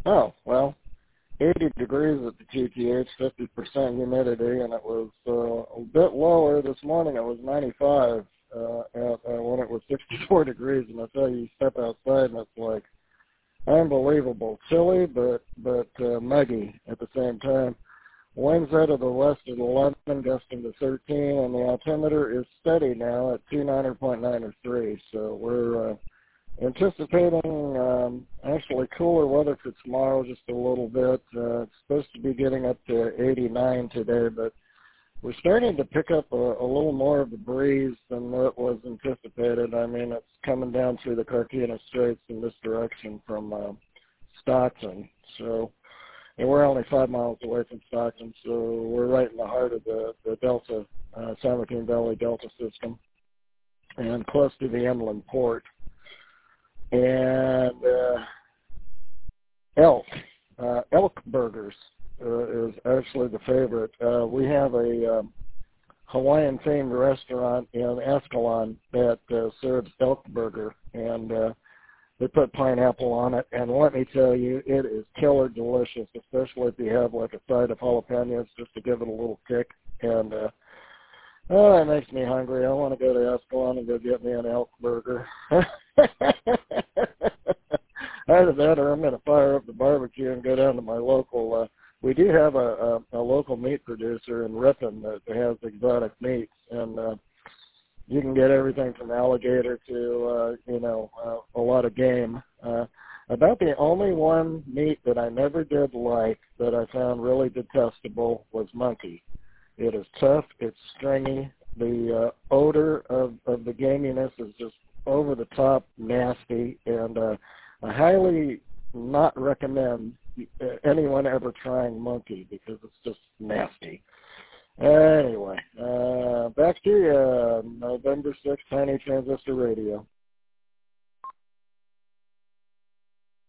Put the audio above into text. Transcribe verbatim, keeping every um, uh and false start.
Oh, well, eighty degrees at the T T H, fifty percent humidity, and it was uh, a bit lower this morning. It was ninety-five uh, at, uh, when it was sixty-four degrees, and I tell you, you step outside and it's like unbelievable. Chilly, but but uh, muggy at the same time. Winds out of the west at eleven, gusting to thirteen, and the altimeter is steady now at two ninety point nine three. So we're uh, anticipating um, actually cooler weather for tomorrow, just a little bit. Uh, it's supposed to be getting up to eighty-nine today, but we're starting to pick up a, a little more of a breeze than what was anticipated. I mean, it's coming down through the Carquinez Straits in this direction from uh, Stockton. So, and we're only five miles away from Stockton, so we're right in the heart of the, the Delta, uh, San Joaquin Valley Delta system, and close to the inland port. And uh, elk, uh, elk burgers uh, is actually the favorite. Uh, we have a um, Hawaiian-themed restaurant in Escalon that uh, serves elk burger, and uh, they put pineapple on it. And let me tell you, it is killer delicious, especially if you have like a side of jalapenos just to give it a little kick. And uh, oh, that makes me hungry. I want to go to Escalon and go get me an elk burger. Either that or I'm going to fire up the barbecue and go down to my local, uh, we do have a, a, a local meat producer in Ripon that has exotic meats, and uh, you can get everything from alligator to, uh, you know, uh, a lot of game. Uh, about the only one meat that I never did like that I found really detestable was monkey. It is tough. It's stringy. The uh, odor of, of the gaminess is just over the top nasty, and uh, I highly not recommend anyone ever trying monkey because it's just nasty. Anyway, uh, back to you, uh, November sixth, Tiny Transistor Radio.